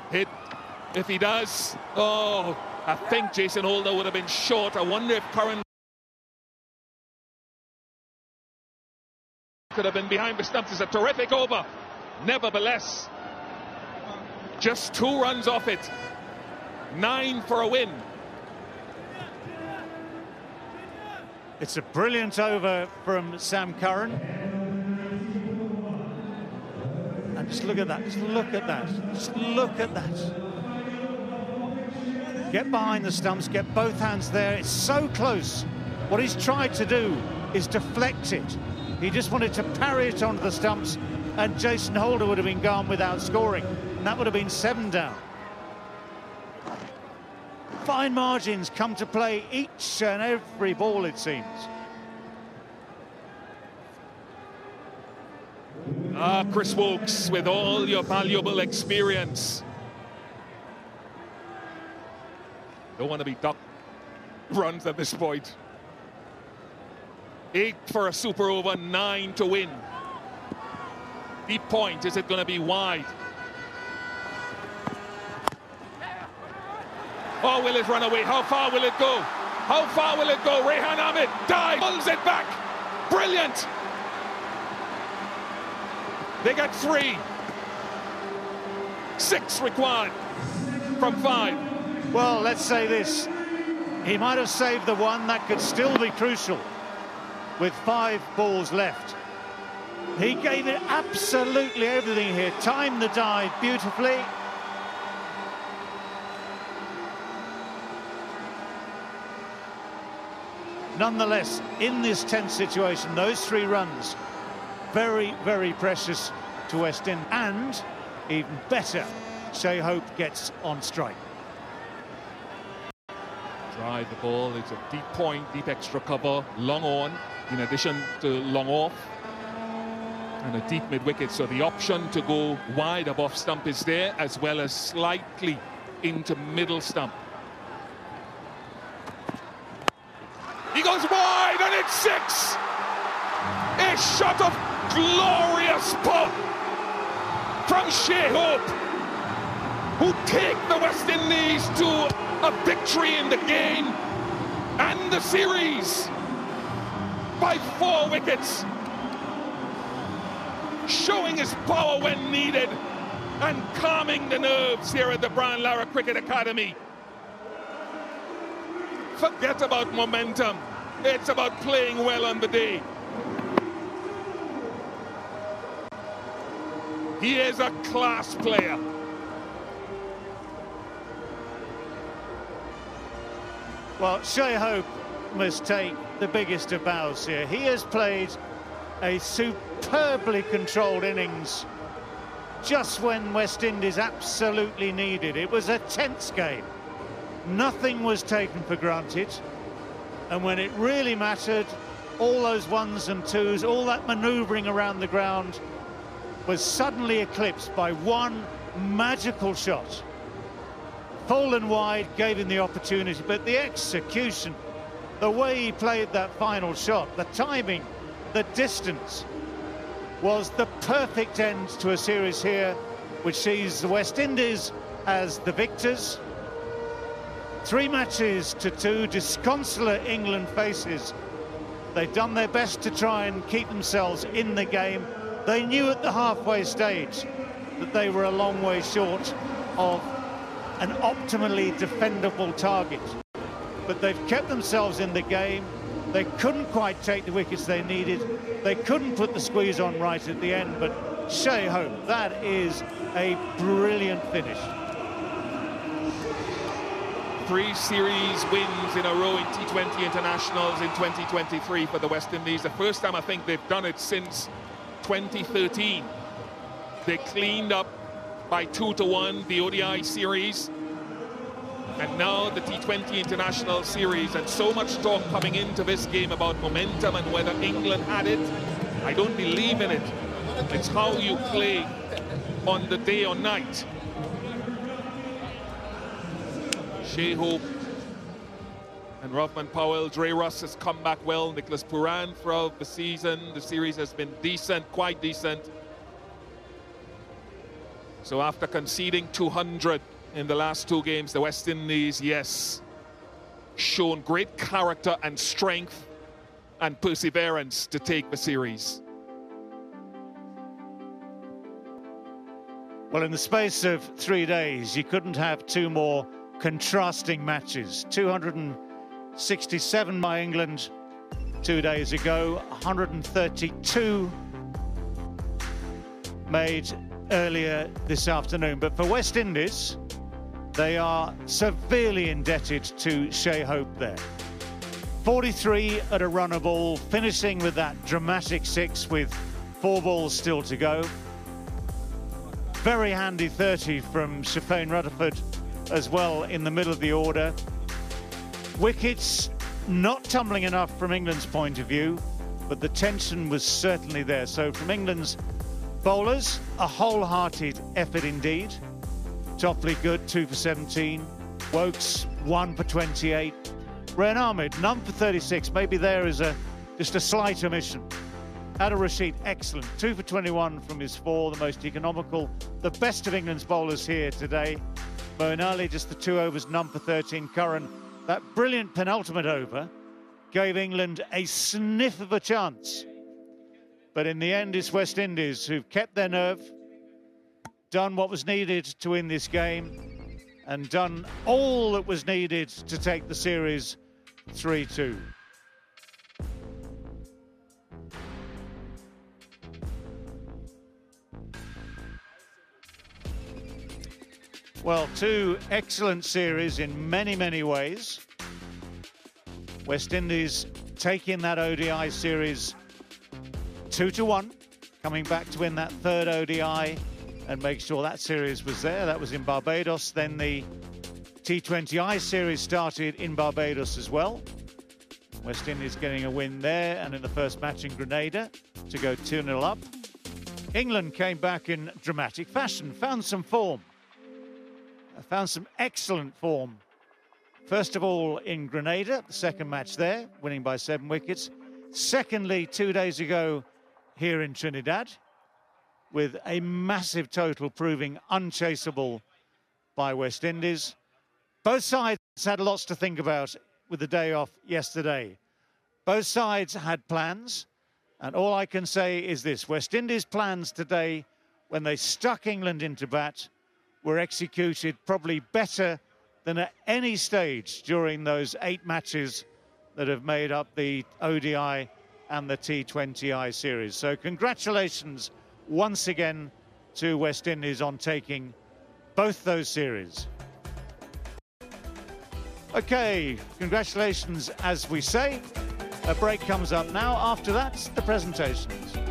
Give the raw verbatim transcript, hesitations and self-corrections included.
hit. If he does, oh, I think Jason Holder would have been short. I wonder if Curran could have been behind the stumps. It's a terrific over. Nevertheless, just two runs off it. Nine for a win. It's a brilliant over from Sam Curran. And just look at that, just look at that, just look at that. Get behind the stumps, get both hands there. It's so close. What he's tried to do is deflect it. He just wanted to parry it onto the stumps, and Jason Holder would have been gone without scoring. And that would have been seven down. Fine margins come to play each and every ball, it seems. Ah, Chris Woakes, with all your valuable experience. Don't want to be duck runs at this point. Eight for a super over, nine to win. Deep point, is it going to be wide? Or will it run away? How far will it go? How far will it go? Rehan Ahmed dives, pulls it back. Brilliant. They got three. Six required from five. Well, let's say this. He might have saved the one. That could still be crucial with five balls left. He gave it absolutely everything here. Timed the dive beautifully. Nonetheless, in this tense situation, those three runs, very, very precious to West Indies. And, even better, Shai Hope gets on strike. Drive the ball, it's a deep point, deep extra cover, long on, in addition to long off. And a deep mid-wicket, so the option to go wide above stump is there, as well as slightly into middle stump. He goes wide, and it's six! A shot of glorious power from Shai Hope, who take the West Indies to a victory in the game and the series by four wickets, showing his power when needed and calming the nerves here at the Brian Lara Cricket Academy. Forget about momentum. It's about playing well on the day. He is a class player. Well, Shai Hope must take the biggest of bows here. He has played a superbly controlled innings just when West Indies absolutely needed. It was a tense game. Nothing was taken for granted. And when it really mattered, all those ones and twos, all that manoeuvring around the ground was suddenly eclipsed by one magical shot. Full and wide gave him the opportunity, but the execution, the way he played that final shot, the timing, the distance, was the perfect end to a series here, which sees the West Indies as the victors. Three matches to two, disconsolate England faces. They've done their best to try and keep themselves in the game. They knew at the halfway stage that they were a long way short of an optimally defendable target. But they've kept themselves in the game. They couldn't quite take the wickets they needed. They couldn't put the squeeze on right at the end, but Shai Hope, that is a brilliant finish. Three series wins in a row in T twenty internationals in twenty twenty-three for the West Indies. The first time I think they've done it since twenty thirteen. They cleaned up by two to one the O D I series, and now the T twenty international series. And so much talk coming into this game about momentum and whether England had it. I don't believe in it. It's how you play on the day or night. Shai Hope and Rovman Powell. Dre Russ has come back well. Nicholas Pooran throughout the season. The series has been decent, quite decent. So after conceding two hundred in the last two games, the West Indies, yes, shown great character and strength and perseverance to take the series. Well, in the space of three days, you couldn't have two more contrasting matches. two hundred sixty-seven by England two days ago, one hundred thirty-two made earlier this afternoon. But for West Indies, they are severely indebted to Shai Hope there. forty-three at a run of all, finishing with that dramatic six with four balls still to go. Very handy thirty from Shafane Rutherford as well in the middle of the order. Wickets not tumbling enough from England's point of view, but the tension was certainly there. So from England's bowlers, a wholehearted effort indeed. Topley good, two for seventeen. Woakes, one for twenty-eight. Rehan Ahmed, none for thirty-six. Maybe there is a just a slight omission. Adil Rashid, excellent. two for twenty-one from his four, the most economical, the best of England's bowlers here today. Moeen Ali, just the two overs, none for thirteen. Curran, that brilliant penultimate over, gave England a sniff of a chance. But in the end, it's West Indies who've kept their nerve, done what was needed to win this game, and done all that was needed to take the series three two. Well, two excellent series in many, many ways. West Indies taking that O D I series two to one, coming back to win that third O D I and make sure that series was there. That was in Barbados. Then the T twenty I series started in Barbados as well. West Indies getting a win there, and in the first match in Grenada to go two nil up. England came back in dramatic fashion, found some form. Found some excellent form. First of all, in Grenada, the second match there, winning by seven wickets. Secondly, two days ago here in Trinidad, with a massive total proving unchaseable by West Indies. Both sides had lots to think about with the day off yesterday. Both sides had plans, and all I can say is this: West Indies' plans today, when they stuck England into bat, were executed probably better than at any stage during those eight matches that have made up the O D I and the T twenty I series. So congratulations once again to West Indies on taking both those series. Okay, congratulations as we say. A break comes up now. After that, the presentations.